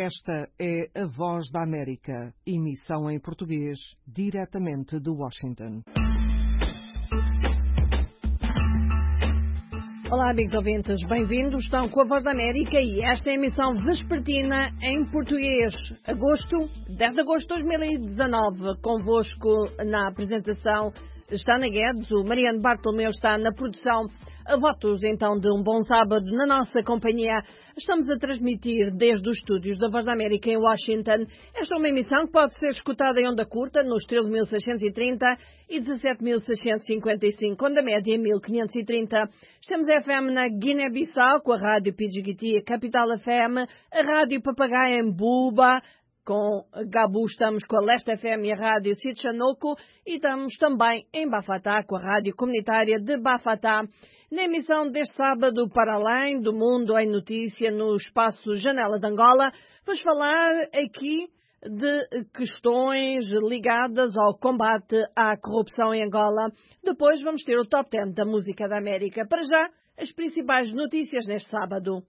Esta é a Voz da América, emissão em português, diretamente de Washington. Olá, amigos ouvintes, bem-vindos. Estão com a Voz da América e esta é a emissão vespertina em português. 10 de agosto de 2019. Convosco na apresentação está Ana Guedes, o Mariano Bartolomeu está na produção. A votos, então, de um bom sábado na nossa companhia. Estamos a transmitir desde os estúdios da Voz da América em Washington. Esta é uma emissão que pode ser escutada em onda curta nos 13.630 e 17.655, onde a média é 1.530. Estamos FM na Guiné-Bissau, com a Rádio Pidjigiti, a Capital FM, a Rádio Papagaia em Buba. Com Gabu estamos com a Leste FM e a Rádio Sitchanoko e estamos também em Bafatá com a Rádio Comunitária de Bafatá. Na emissão deste sábado, para além do mundo em notícia no espaço Janela de Angola, vamos falar aqui de questões ligadas ao combate à corrupção em Angola. Depois vamos ter o Top 10 da Música da América. Para já, as principais notícias neste sábado.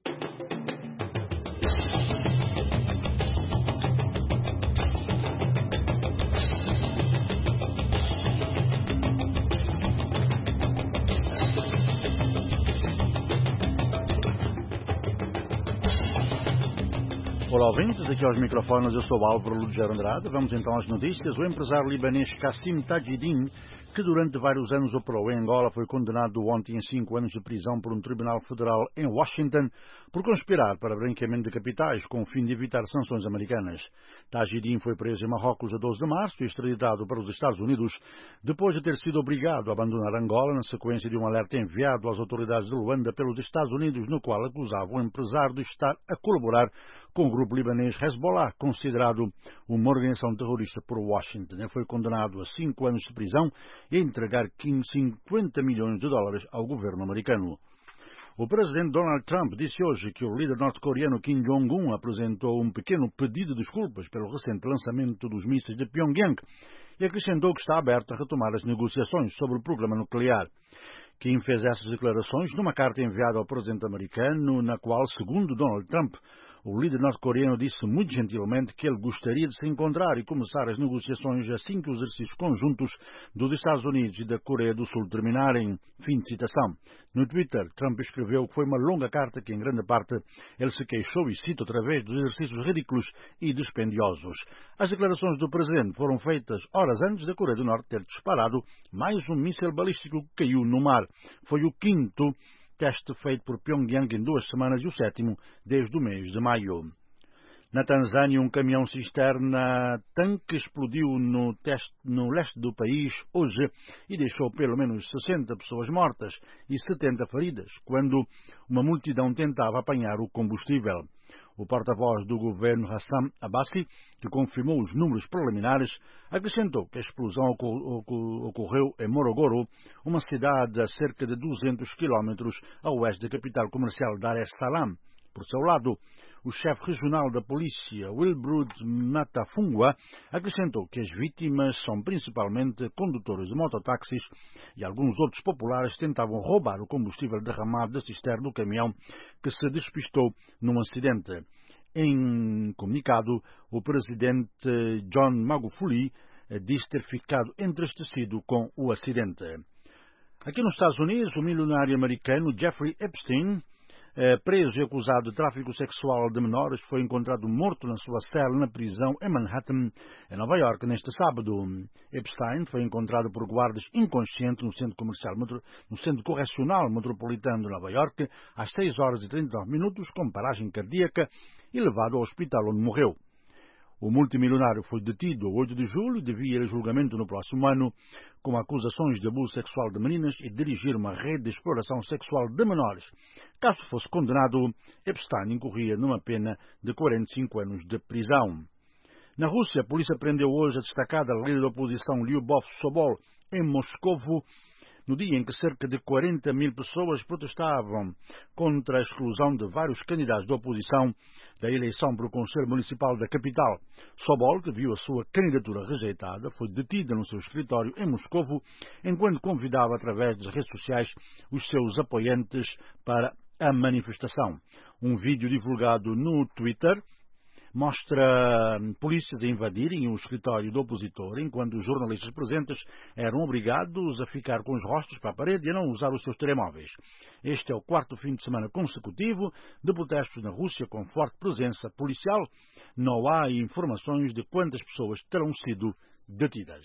Olá, ouvintes, aqui aos microfones, eu sou Álvaro Lugero Andrade. Vamos então às notícias. O empresário libanês Kassim Tajidin, que durante vários anos operou em Angola, foi condenado ontem a 5 anos de prisão por um tribunal federal em Washington por conspirar para branqueamento de capitais com o fim de evitar sanções americanas. Tajidin foi preso em Marrocos a 12 de março e extraditado para os Estados Unidos depois de ter sido obrigado a abandonar Angola na sequência de um alerta enviado às autoridades de Luanda pelos Estados Unidos, no qual acusava o empresário de estar a colaborar com o grupo libanês Hezbollah, considerado uma organização terrorista por Washington. Ele foi condenado a 5 anos de prisão e a entregar 50 milhões de dólares ao governo americano. O presidente Donald Trump disse hoje que o líder norte-coreano Kim Jong-un apresentou um pequeno pedido de desculpas pelo recente lançamento dos mísseis de Pyongyang e acrescentou que está aberto a retomar as negociações sobre o programa nuclear. Kim fez essas declarações numa carta enviada ao presidente americano, na qual, segundo Donald Trump, o líder norte-coreano disse muito gentilmente que ele gostaria de se encontrar e começar as negociações assim que os exercícios conjuntos dos Estados Unidos e da Coreia do Sul terminarem. Fim de citação. No Twitter, Trump escreveu que foi uma longa carta que, em grande parte, ele se queixou, e cito outra vez, dos exercícios ridículos e dispendiosos. As declarações do presidente foram feitas horas antes da Coreia do Norte ter disparado mais um míssil balístico que caiu no mar. Foi o quinto teste feito por Pyongyang em 2 semanas e o 7º desde o mês de maio. Na Tanzânia, um caminhão cisterna tanque explodiu no leste do país hoje e deixou pelo menos 60 pessoas mortas e 70 feridas, quando uma multidão tentava apanhar o combustível. O porta-voz do governo, Hassan Abbasi, que confirmou os números preliminares, acrescentou que a explosão ocorreu em Morogoro, uma cidade a cerca de 200 quilómetros a oeste da capital comercial Dar es Salaam. Por seu lado, o chefe regional da polícia, Wilbrud Matafungwa, acrescentou que as vítimas são principalmente condutores de mototáxis e alguns outros populares tentavam roubar o combustível derramado da cisterna do caminhão que se despistou num acidente. Em comunicado, o presidente John Magufuli disse ter ficado entristecido com o acidente. Aqui nos Estados Unidos, o milionário americano Jeffrey Epstein, preso e acusado de tráfico sexual de menores, foi encontrado morto na sua cela na prisão em Manhattan, em Nova York, neste sábado. Epstein foi encontrado por guardas inconsciente no centro correcional metropolitano de Nova York às 6h39 com paragem cardíaca e levado ao hospital onde morreu. O multimilionário foi detido a 8 de julho e devia ir a julgamento no próximo ano, com acusações de abuso sexual de meninas e dirigir uma rede de exploração sexual de menores. Caso fosse condenado, Epstein incorria numa pena de 45 anos de prisão. Na Rússia, a polícia prendeu hoje a destacada líder da oposição Lyubov Sobol em Moscovo, no dia em que cerca de 40 mil pessoas protestavam contra a exclusão de vários candidatos da oposição da eleição para o Conselho Municipal da capital. Sobol, que viu a sua candidatura rejeitada, foi detida no seu escritório em Moscovo, enquanto convidava através das redes sociais os seus apoiantes para a manifestação. Um vídeo divulgado no Twitter mostra polícias a invadirem o escritório do opositor, enquanto os jornalistas presentes eram obrigados a ficar com os rostos para a parede e a não usar os seus telemóveis. Este é o 4º fim de semana consecutivo de protestos na Rússia com forte presença policial. Não há informações de quantas pessoas terão sido detidas.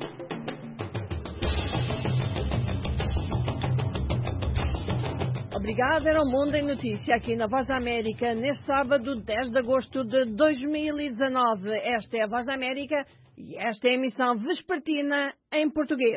Obrigada, era o Mundo em Notícia aqui na Voz da América, neste sábado, 10 de agosto de 2019. Esta é a Voz da América e esta é a emissão vespertina em português.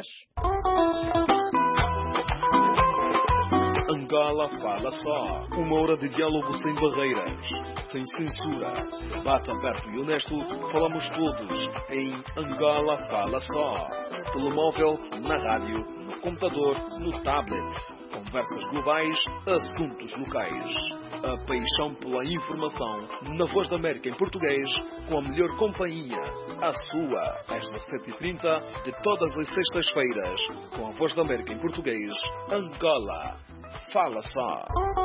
Angola Fala Só. Uma hora de diálogo sem barreiras, sem censura. Debate aberto e honesto, falamos todos em Angola Fala Só. Telemóvel, na rádio, no computador, no tablet. Conversas globais, assuntos locais. A paixão pela informação, na Voz da América em português, com a melhor companhia, a sua, às 17h30, de todas as sextas-feiras, com a Voz da América em português, Angola Fala Só.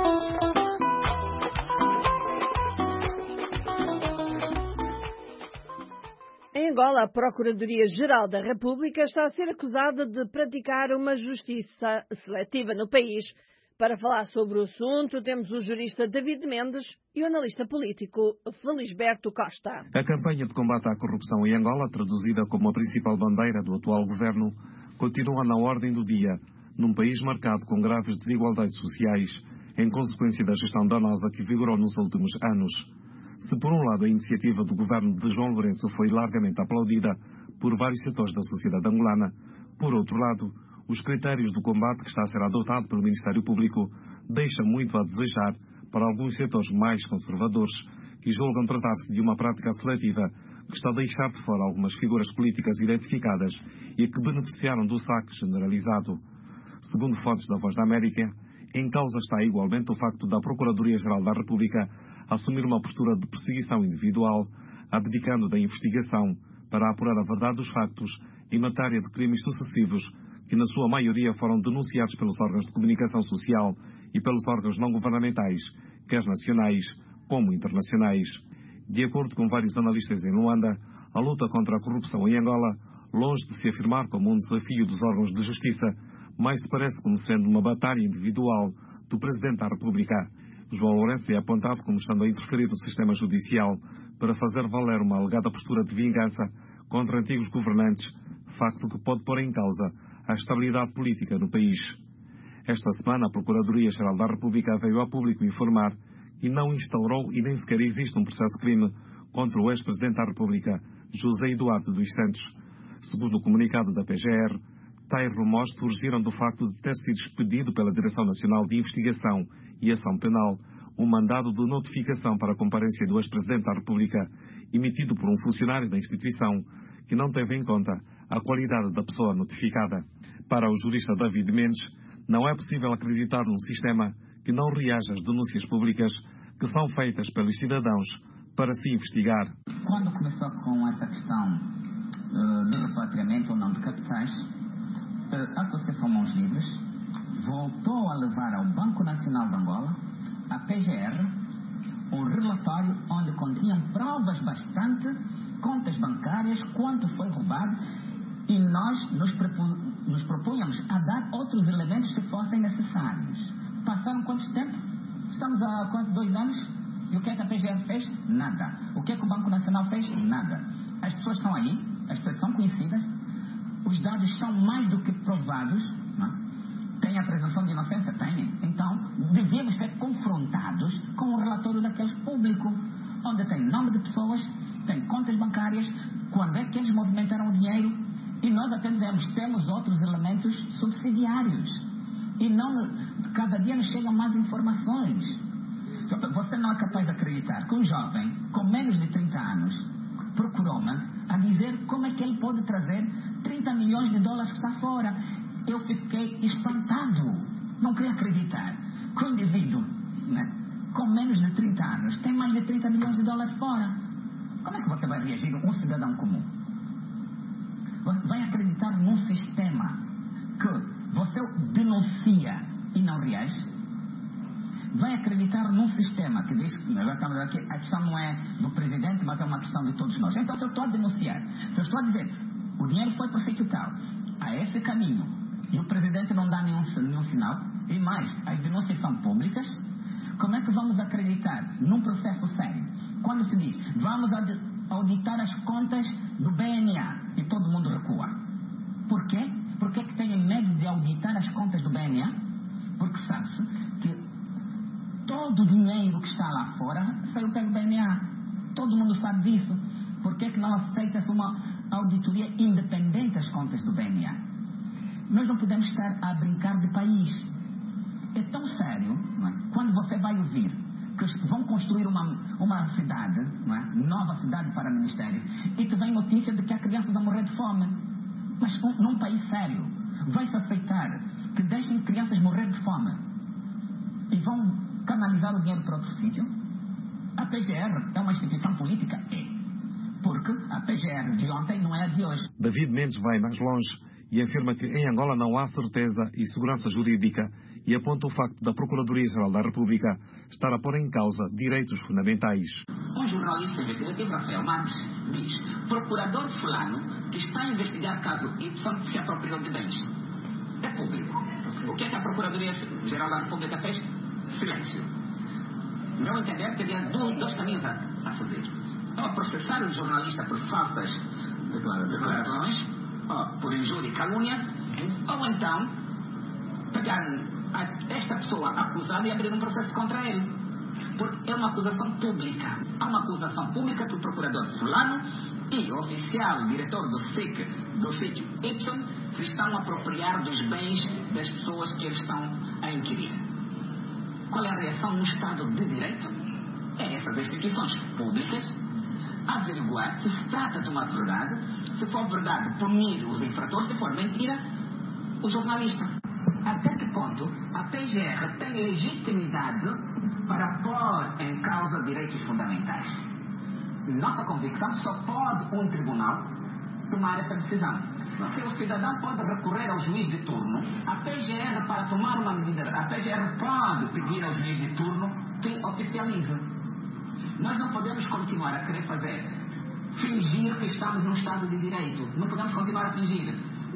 Em Angola, a Procuradoria-Geral da República está a ser acusada de praticar uma justiça seletiva no país. Para falar sobre o assunto, temos o jurista David Mendes e o analista político Felisberto Costa. A campanha de combate à corrupção em Angola, traduzida como a principal bandeira do atual governo, continua na ordem do dia, num país marcado com graves desigualdades sociais, em consequência da gestão danosa que vigorou nos últimos anos. Se por um lado a iniciativa do governo de João Lourenço foi largamente aplaudida por vários setores da sociedade angolana, por outro lado, os critérios do combate que está a ser adotado pelo Ministério Público deixam muito a desejar para alguns setores mais conservadores, que julgam tratar-se de uma prática seletiva que está a deixar de fora algumas figuras políticas identificadas e que beneficiaram do saque generalizado. Segundo fontes da Voz da América, em causa está igualmente o facto da Procuradoria-Geral da República assumir uma postura de perseguição individual, abdicando da investigação para apurar a verdade dos factos em matéria de crimes sucessivos que, na sua maioria, foram denunciados pelos órgãos de comunicação social e pelos órgãos não governamentais, quer nacionais como internacionais. De acordo com vários analistas em Luanda, a luta contra a corrupção em Angola, longe de se afirmar como um desafio dos órgãos de justiça, mais se parece como sendo uma batalha individual do Presidente da República. João Lourenço é apontado como estando a interferir no sistema judicial para fazer valer uma alegada postura de vingança contra antigos governantes, facto que pode pôr em causa a estabilidade política no país. Esta semana, a Procuradoria-Geral da República veio ao público informar que não instaurou e nem sequer existe um processo de crime contra o ex-Presidente da República, José Eduardo dos Santos. Segundo o comunicado da PGR, tais rumores surgiram do facto de ter sido expedido pela Direção Nacional de Investigação e Ação Penal um mandado de notificação para a comparência do ex-Presidente da República, emitido por um funcionário da instituição, que não teve em conta a qualidade da pessoa notificada. Para o jurista David Mendes, não é possível acreditar num sistema que não reage às denúncias públicas que são feitas pelos cidadãos para se investigar. Quando começou com essa questão do repatriamento ou não de capitais, a Associação Mãos Livres voltou a levar ao Banco Nacional de Angola, a PGR, um relatório onde continham provas bastante, contas bancárias, quanto foi roubado, e nós nos propunhamos a dar outros elementos se fossem necessários. Passaram quanto tempo? Estamos há quase 2 anos? E o que é que a PGR fez? Nada. O que é que o Banco Nacional fez? Nada. As pessoas estão aí, as pessoas são conhecidas, os dados são mais do que provados, não? Tem a presunção de inocência? Tem. Então, devíamos ser confrontados com o relatório daqueles público, onde tem nome de pessoas, tem contas bancárias, quando é que eles movimentaram o dinheiro, e nós atendemos, temos outros elementos subsidiários. E não, cada dia nos chegam mais informações. Você não é capaz de acreditar que um jovem com menos de 30 anos procurou-me a dizer como é que ele pode trazer 30 milhões de dólares que está fora. Eu fiquei espantado. Não queria acreditar que um indivíduo, né, com menos de 30 anos tem mais de 30 milhões de dólares fora. Como é que você vai reagir, um cidadão comum? Vai acreditar num sistema que você denuncia e não reage? vai acreditar num sistema que diz que a questão não é do presidente, mas é uma questão de todos nós. Então, se eu estou a denunciar, se eu estou a dizer o dinheiro foi para o sítio tal, a esse caminho, e o presidente não dá nenhum sinal, e mais, as denúncias são públicas, como é que vamos acreditar num processo sério? Quando se diz, vamos auditar as contas do BNA, e todo mundo recua. Por quê? Por que têm medo de auditar as contas do BNA? Porque sabe-se que todo o dinheiro que está lá fora saiu pelo BNA. Todo mundo sabe disso. Por que não aceita-se uma auditoria independente das contas do BNA? Nós não podemos estar a brincar de país. É tão sério, não é? Quando você vai ouvir que vão construir uma cidade, não é? Nova cidade para o Ministério, e te vem notícia de que a criança vai morrer de fome. Mas num país sério, vai-se aceitar que deixem crianças morrer de fome e vão canalizar o dinheiro para outro sítio? A PGR é uma instituição política? É. Porque a PGR de ontem não é a de hoje. David Mendes vai mais longe e afirma que em Angola não há certeza e segurança jurídica e aponta o facto da Procuradoria-Geral da República estar a pôr em causa direitos fundamentais. Um jornalista investigativo, Rafael Marques, diz: procurador fulano que está a investigar caso Y se apropriou de bens. É público. O que é que a Procuradoria-Geral da República fez? Silêncio. No meu entender, teria dois caminhos a fazer. Ou processar o jornalista por falsas declarações, por injúria e calúnia, ou então pegar esta pessoa acusada e abrir um processo contra ele. Porque é uma acusação pública. Há uma acusação pública que o procurador fulano e o oficial, o diretor do SIC, do sítio Y, se estão a apropriar dos bens das pessoas que eles estão a inquirir. Qual é a reação no Estado de Direito? É essas instituições públicas averiguar se trata de uma verdade, se for verdade, punir os infratores, se for mentira, o jornalista. Até que ponto a PGR tem legitimidade para pôr em causa direitos fundamentais? Nossa convicção, só pode um tribunal tomar essa decisão. Se o cidadão pode recorrer ao juiz de turno, a PGR, para tomar uma medida, a PGR pode pedir ao juiz de turno que oficialize. Nós não podemos continuar a querer fingir que estamos num Estado de Direito. Não podemos continuar a fingir.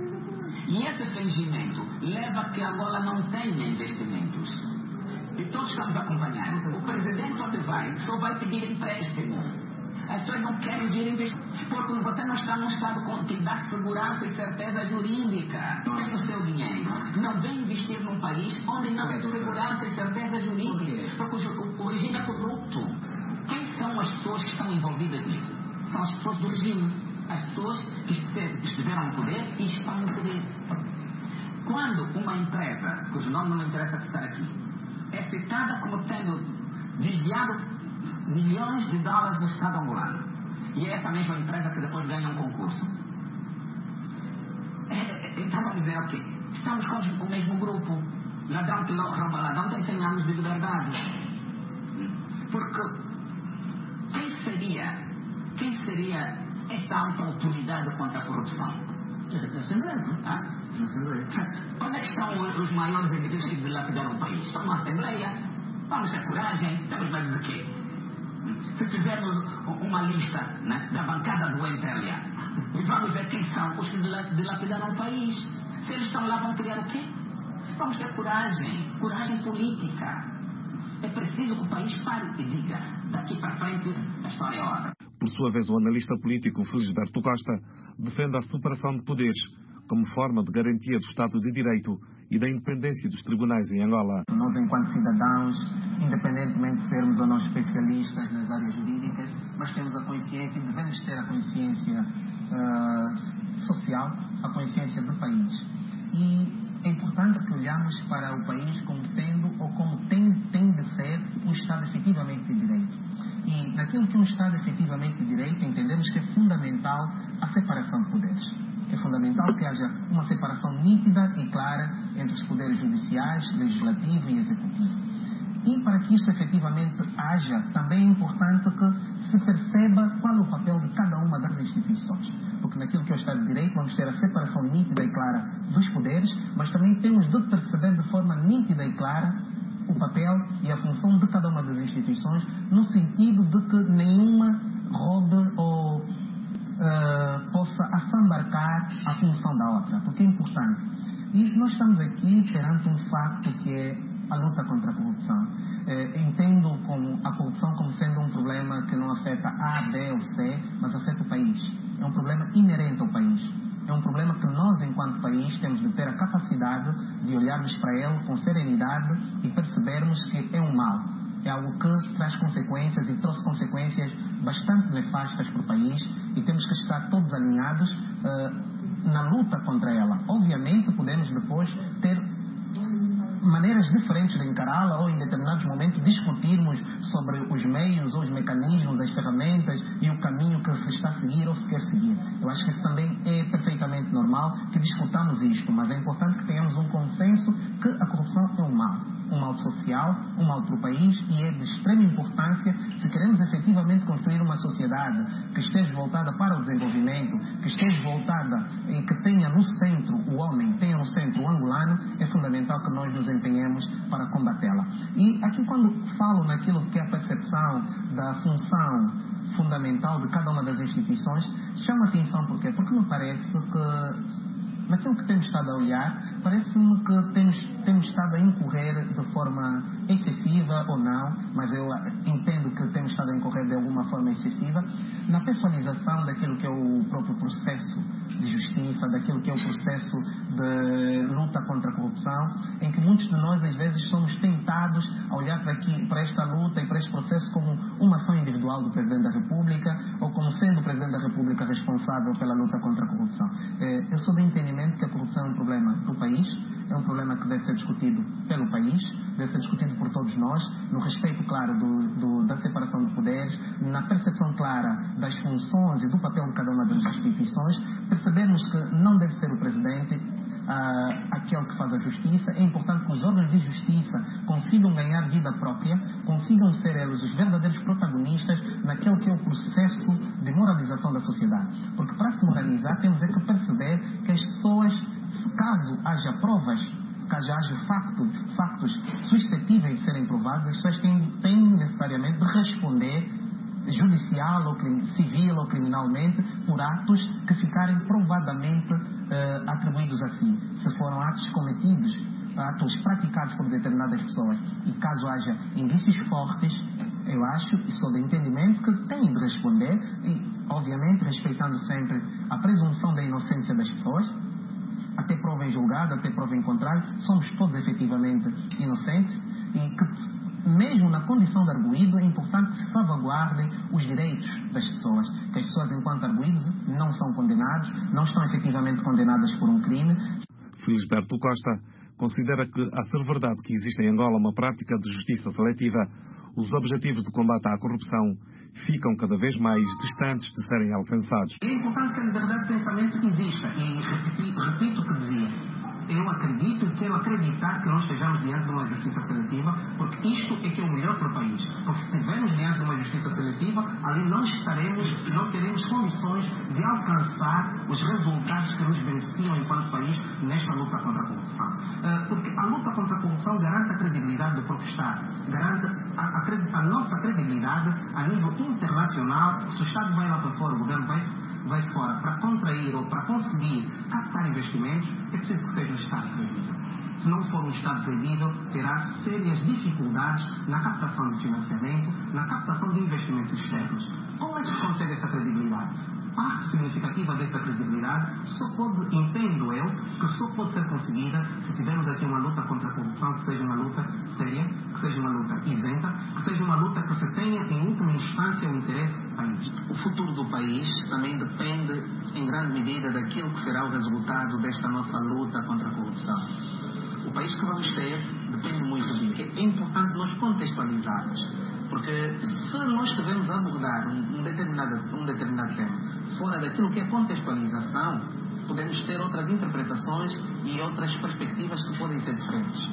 E esse fingimento leva a que Angola não tenha investimentos. E todos estamos a acompanhar. O presidente onde vai, só vai pedir empréstimo. As pessoas não querem ir investir. Porque você não está num Estado que dá segurança e certeza jurídica. Tem o seu dinheiro. Não vem investir num país onde não tem segurança e certeza jurídica. Porque o regime é corrupto. Quem são as pessoas que estão envolvidas nisso? São as pessoas do regime. As pessoas que estiveram no poder e estão no poder. Quando uma empresa, cujo nome não me interessa citar aqui, é citada como tendo desviado milhões de dólares do Estado angolano, e é essa mesma empresa que depois ganha um concurso, então vamos dizer o quê? Estamos com o mesmo grupo. Ladrão que rouba ladrão tem 100 anos de liberdade. Porque quem seria esta alta autoridade contra a corrupção? A Assembleia, não? Onde é que estão os maiores indivíduos que dilapidaram o país? Estão na Assembleia. Vamos ter coragem. Temos medo de quê? Se fizermos uma lista, né, da bancada do MPLA, e vamos ver quem são os que dilapidaram o país. Se eles estão lá, vão criar o quê? Vamos ter coragem. Coragem política. É preciso que o país pare e diga: daqui para frente a história é outra. Por sua vez, o analista político Felisberto Costa defende a separação de poderes como forma de garantia do Estado de Direito e da independência dos tribunais em Angola. Nós, enquanto cidadãos, independentemente de sermos ou não especialistas nas áreas jurídicas, mas temos a consciência, e devemos ter a consciência social, a consciência do país. E é importante que olhamos para o país como sendo, ou como tem de ser, um Estado efetivamente de direito. E naquilo que é um Estado efetivamente de direito, entendemos que é fundamental a separação de poderes. É fundamental que haja uma separação nítida e clara entre os poderes judiciais, legislativo e executivo. E para que isso efetivamente haja, também é importante que se perceba qual é o papel de cada uma das instituições. Porque naquilo que é o Estado de Direito vamos ter a separação nítida e clara dos poderes, mas também temos de perceber de forma nítida e clara o papel e a função de cada uma das instituições, no sentido de que nenhuma roube ou possa assambarcar a função da outra, porque é importante. E nós estamos aqui perante um facto que é a luta contra a corrupção. Entendo a corrupção como sendo um problema que não afeta A, B ou C, mas afeta o país. É um problema inerente ao país. É um problema que nós, enquanto país, temos de ter a capacidade de olharmos para ele com serenidade e percebermos que é um mal. É algo que traz consequências e trouxe consequências bastante nefastas para o país e temos que estar todos alinhados na luta contra ela. Obviamente, podemos depois ter maneiras diferentes de encará-la ou em determinados momentos discutirmos sobre os meios ou os mecanismos, as ferramentas e o caminho que se está a seguir ou se quer seguir. Eu acho que isso também é perfeitamente normal que discutamos isto, mas é importante que tenhamos um consenso que a corrupção é um mal social, um mal para o país e é de extrema importância se queremos efetivamente construir uma sociedade que esteja voltada para o desenvolvimento, que esteja voltada e que tenha no centro o homem, tenha no centro o angolano, é fundamental que nós nos empenhemos para combatê-la. E aqui quando falo naquilo que é a percepção da função fundamental de cada uma das instituições, chama atenção porque me parece que naquilo que temos estado a olhar, parece-me que temos estado a incorrer de forma excessiva ou não, mas eu entendo que temos estado a incorrer de alguma forma excessiva, na pessoalização daquilo que é o próprio processo de justiça, daquilo que é o processo de luta contra a corrupção, em que muitos de nós às vezes somos tentados a olhar para esta luta e para este processo como uma ação individual do Presidente da República ou como sendo o Presidente da República responsável pela luta contra a corrupção. Eu sou do entendimento que a corrupção é um problema do país, é um problema que deve ser discutido pelo país, deve ser discutido por todos nós, no respeito claro da separação de poderes, na percepção clara das funções e do papel de cada uma das instituições, percebemos que não deve ser o Presidente aquele que faz a justiça. É importante que os órgãos de justiça consigam ganhar vida própria, consigam ser eles os verdadeiros protagonistas naquele que é o processo de moralização da sociedade. Porque para se moralizar temos que perceber que as pessoas, caso haja provas, caso haja factos suscetíveis de serem provados, as pessoas têm necessariamente de responder judicial, ou civil ou criminalmente por atos que ficarem provadamente atribuídos a si. Se foram atos cometidos, atos praticados por determinadas pessoas e caso haja indícios fortes, eu acho e sou de entendimento que têm de responder e, obviamente, respeitando sempre a presunção da inocência das pessoas, até prova em julgado, até prova em contrário, somos todos efetivamente inocentes e que mesmo na condição de arguido, é importante que se salvaguardem os direitos das pessoas. Que as pessoas, enquanto arguidos, não são condenados, não estão efetivamente condenadas por um crime. Felisberto Costa considera que, a ser verdade que existe em Angola uma prática de justiça seletiva, os objetivos de combate à corrupção ficam cada vez mais distantes de serem alcançados. É importante que a liberdade de pensamento exista e repito o que dizia. Eu acredito e quero acreditar que nós estejamos diante de uma justiça seletiva, porque isto é que é o melhor para o país. Porque se estivermos diante de uma justiça seletiva, ali não teremos condições de alcançar os resultados que nos beneficiam enquanto país nesta luta contra a corrupção. Porque a luta contra a corrupção garante a credibilidade do próprio Estado, garante a nossa credibilidade a nível internacional. Se o Estado vai lá para fora, o governo vai fora para contrair ou para conseguir captar investimentos, é preciso que seja um Estado credível. Se não for um Estado credível, terá sérias dificuldades na captação de financiamento, na captação de investimentos externos. Como é que se consegue essa credibilidade? Parte significativa dessa credibilidade entendo eu, que só pode ser conseguida se tivermos aqui uma luta contra a corrupção que seja uma luta séria, que seja uma luta isenta, que seja uma luta que se tenha em última instância o interesse do país. O futuro do país também depende em grande medida daquilo que será o resultado desta nossa luta contra a corrupção. O país que vamos ter depende muito disso. É importante nós contextualizarmos. Porque se nós estivermos a abordar um determinado tema fora daquilo que é contextualização, podemos ter outras interpretações e outras perspectivas que podem ser diferentes.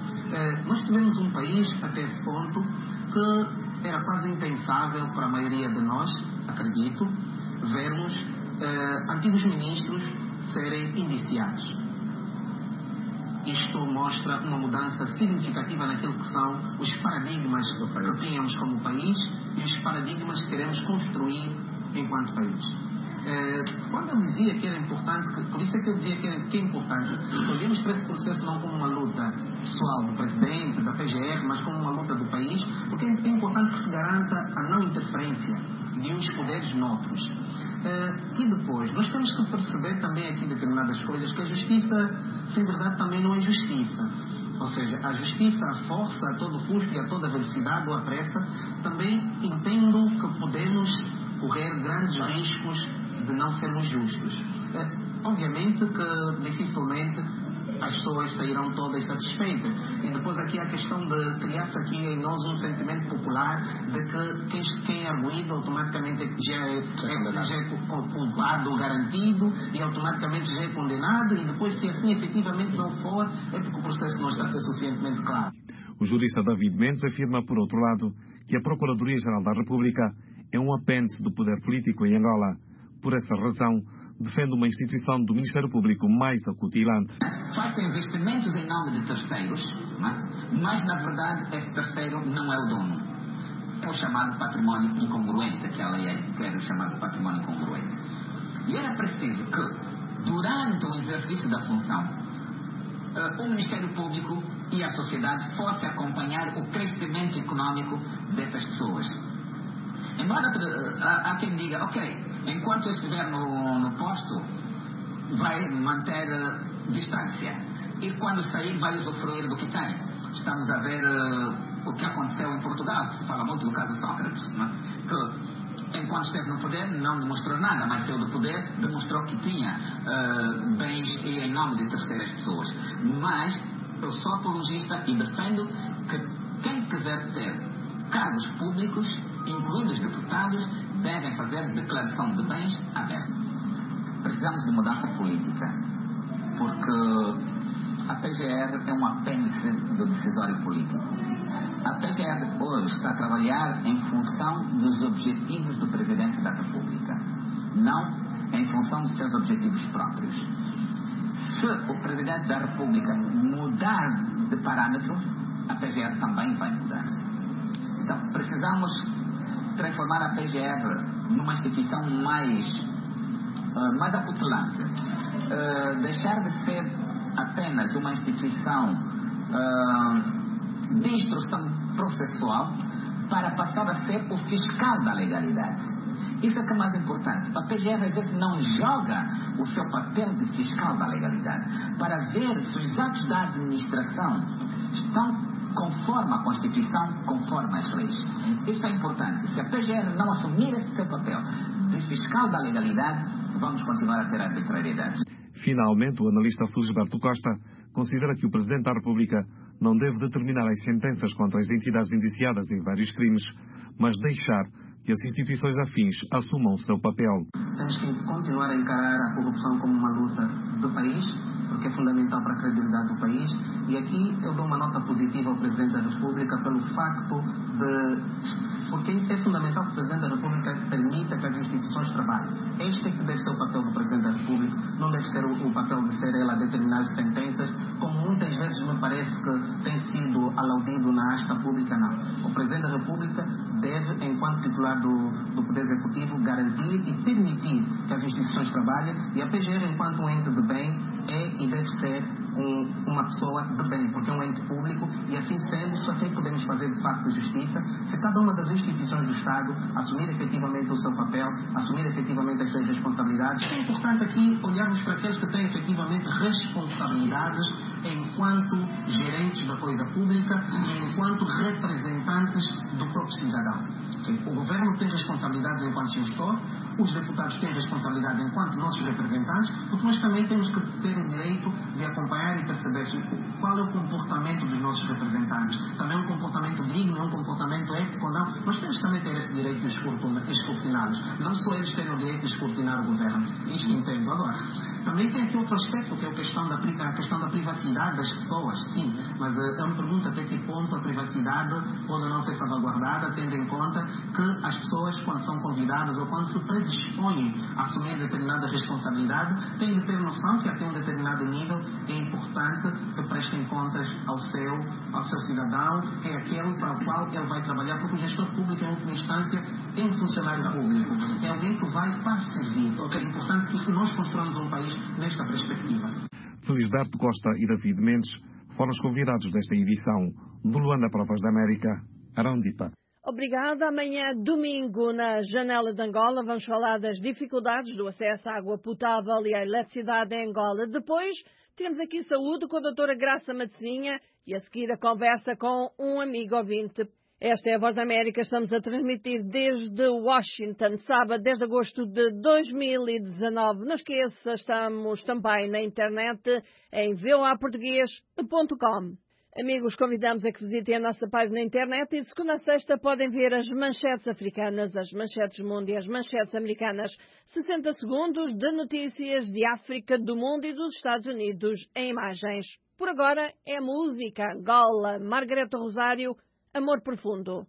Nós tivemos um país, até esse ponto, que era quase impensável para a maioria de nós, acredito, vermos antigos ministros serem indiciados. isto mostra uma mudança significativa naquilo que são os paradigmas que tínhamos como país e os paradigmas que queremos construir enquanto país. Quando eu dizia que era importante, por isso é que eu dizia que é importante, olhamos para esse processo não como uma luta pessoal do presidente, da PGR, mas como uma luta do país, porque é importante que se garanta a não interferência de uns poderes noutros. E depois, nós temos que perceber também aqui determinadas coisas, que a justiça, sem verdade, também não é justiça. Ou seja, a justiça, a força, a todo custo e a toda velocidade ou a pressa, também entendo que podemos correr grandes riscos de não sermos justos. Obviamente que dificilmente as pessoas sairão todas satisfeitas. E depois aqui a questão de criar-se aqui em nós um sentimento popular de que quem é arguído automaticamente já é culpado ou garantido e automaticamente já é condenado, e depois, se assim efetivamente não for, é porque o processo não está a ser suficientemente claro. O jurista David Mendes afirma, por outro lado, que a Procuradoria-Geral da República é um apêndice do poder político em Angola. Por essa razão, defende uma instituição do Ministério Público mais acutilante. Faz investimentos em nome de terceiros, mas na verdade esse terceiro não é o dono. É o chamado património incongruente, que a lei quer chamar de património incongruente. E era preciso que, durante o exercício da função, o Ministério Público e a sociedade fossem acompanhar o crescimento econômico dessas pessoas. Embora há quem diga, ok, enquanto eu estiver no posto, vai manter distância. E quando sair, vai usufruir do que tem. Estamos a ver o que aconteceu em Portugal. Se fala muito do caso Sócrates, que enquanto esteve no poder não demonstrou nada, mas saiu do poder, demonstrou que tinha bens e em nome de terceiras pessoas. Mas eu sou apologista e defendo que quem quiser ter cargos públicos, incluindo os deputados, devem fazer declaração de bens aberta. Precisamos de mudança política, porque a PGR é um apêndice do decisório político. A PGR hoje está a trabalhar em função dos objetivos do Presidente da República, não em função dos seus objetivos próprios. Se o Presidente da República mudar de parâmetro, a PGR também vai mudar. Então, precisamos transformar a PGR numa instituição mais acutilante. Deixar de ser apenas uma instituição de instrução processual para passar a ser o fiscal da legalidade. Isso é que é mais importante. A PGR às vezes não joga o seu papel de fiscal da legalidade para ver se os atos da administração estão conforme a Constituição, conforme as leis. Isso é importante. Se a PGR não assumir esse seu papel de fiscal da legalidade, vamos continuar a ter arbitrariedades. Finalmente, o analista Felisberto Costa considera que o Presidente da República não deve determinar as sentenças contra as entidades indiciadas em vários crimes, mas deixar que as instituições afins assumam o seu papel. Temos que continuar a encarar a corrupção como uma luta do país, porque é fundamental para a credibilidade do país. E aqui eu dou uma nota positiva ao Presidente da República pelo facto de... Porque é fundamental que o Presidente da República permita que as instituições trabalhem. Este é que deve ser o papel do Presidente da República, não deve ser o papel de ser ele a determinar as sentenças, como muitas vezes me parece que tem sido aludido na asta pública, não. O Presidente da República deve, enquanto titular do Poder Executivo, garantir e permitir que as instituições trabalhem, e a PGR, enquanto um ente de bem, é e deve ser uma pessoa de bem, porque é um ente público, e assim sendo, só assim podemos fazer de facto justiça, se cada uma das instituições do Estado assumir efetivamente o seu papel, assumir efetivamente as suas responsabilidades. É importante aqui olharmos para aqueles que têm efetivamente responsabilidades enquanto gerentes da coisa pública e enquanto representantes do próprio cidadão. O governo tem responsabilidades enquanto gestor, os deputados têm responsabilidade enquanto nossos representantes, porque nós também temos que ter o direito de acompanhar e perceber qual é o comportamento dos nossos representantes. Também um comportamento digno, um comportamento ético ou não. Nós temos também ter esse direito de escrutiná-los. Não só eles terem o direito de escrutinar o governo. Isto entendo. Agora, também tem aqui outro aspecto, que é a questão da privacidade das pessoas, sim. Mas eu me pergunto até que ponto a privacidade pode não ser salvaguardada, tendo em conta que as pessoas, quando são convidadas ou quando se predispõem a assumir determinada responsabilidade, têm de ter noção que até um determinado nível é importante que para ao seu cidadão, é aquele para o qual ele vai trabalhar, porque o gestor público, em última instância, é um funcionário público, é alguém que vai para servir. É importante que nós construamos um país nesta perspectiva. Felisberto Costa e David Mendes foram os convidados desta edição do Luanda para a Voz da América, Arão Dipa. Obrigada. Amanhã, domingo, na Janela de Angola, vamos falar das dificuldades do acesso à água potável e à eletricidade em Angola. Depois, temos aqui saúde com a doutora Graça Matezinha e a seguir a conversa com um amigo ouvinte. Esta é a Voz da América. Estamos a transmitir desde Washington, sábado, 10 de agosto de 2019. Não esqueça, estamos também na internet em voaportugues.com. Amigos, convidamos a que visitem a nossa página na internet e de segunda a sexta podem ver as manchetes africanas, as manchetes do mundo e as manchetes americanas. 60 segundos de notícias de África, do mundo e dos Estados Unidos em imagens. Por agora é música. Angola, Margareta Rosário, Amor Profundo.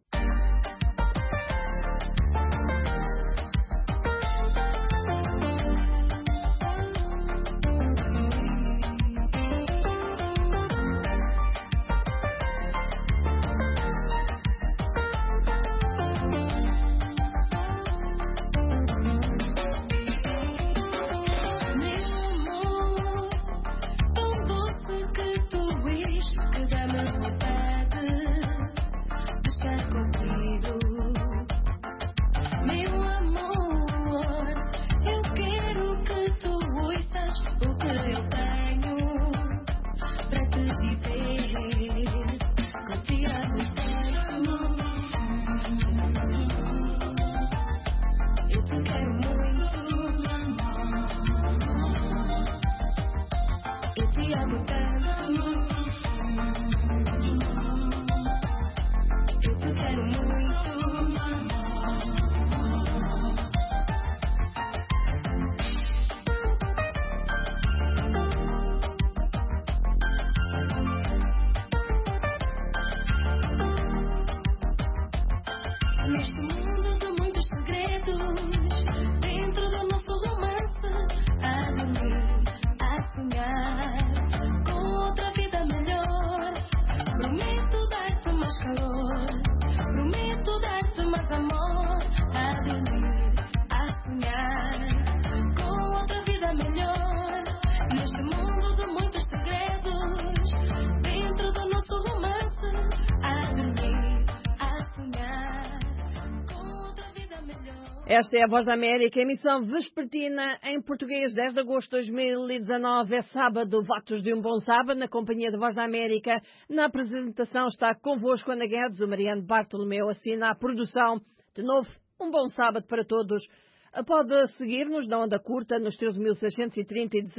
Esta é a Voz da América, emissão vespertina em português, 10 de agosto de 2019, é sábado, votos de um bom sábado, na companhia da Voz da América. Na apresentação está convosco Ana Guedes, o Mariano Bartolomeu assina a produção. De novo, um bom sábado para todos. Pode seguir-nos na onda curta nos 13.630 e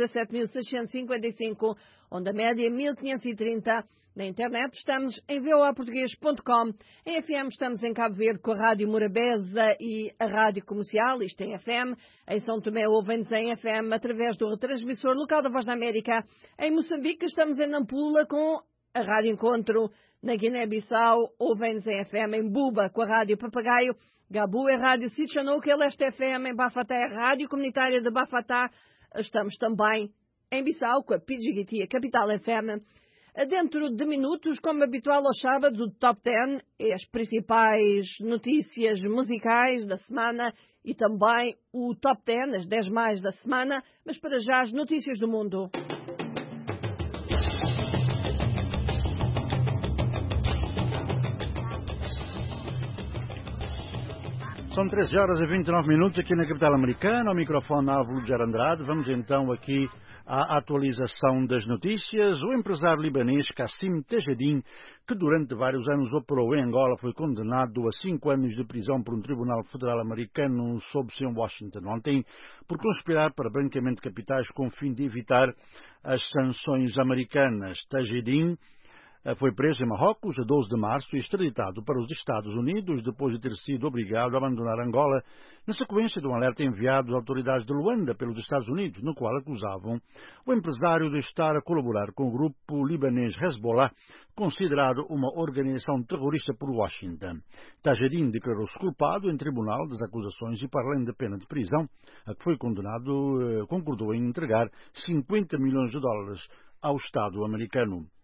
17.655, onda média 1.530. Na internet estamos em voaportugues.com. Em FM estamos em Cabo Verde com a Rádio Morabeza e a Rádio Comercial, isto em FM. Em São Tomé ouvem-nos em FM através do retransmissor local da Voz da América. Em Moçambique estamos em Nampula com a Rádio Encontro. Na Guiné-Bissau ouvem-nos em FM em Buba com a Rádio Papagaio. Gabu é Rádio Sitchanou, que é Leste FM em Bafatá, é a Rádio Comunitária de Bafatá. Estamos também em Bissau com a Pidjigiti, a Capital FM. Dentro de minutos, como habitual aos sábados, o Top 10 é as principais notícias musicais da semana e também o Top 10, as 10 mais da semana, mas para já as notícias do mundo. São 13 horas e 29 minutos aqui na capital americana, ao microfone Álvaro de Andrade. Vamos então aqui à atualização das notícias. O empresário libanês Kassim Tejedin, que durante vários anos operou em Angola, foi condenado a 5 anos de prisão por um tribunal federal americano sob-se em Washington ontem, por conspirar para branqueamento de capitais com o fim de evitar as sanções americanas. Tejedin foi preso em Marrocos a 12 de março e extraditado para os Estados Unidos depois de ter sido obrigado a abandonar Angola na sequência de um alerta enviado às autoridades de Luanda pelos Estados Unidos, no qual acusavam o empresário de estar a colaborar com o grupo libanês Hezbollah, considerado uma organização terrorista por Washington. Tejedin declarou-se culpado em tribunal das acusações e, para além da pena de prisão a que foi condenado, concordou em entregar $50 milhões ao Estado americano.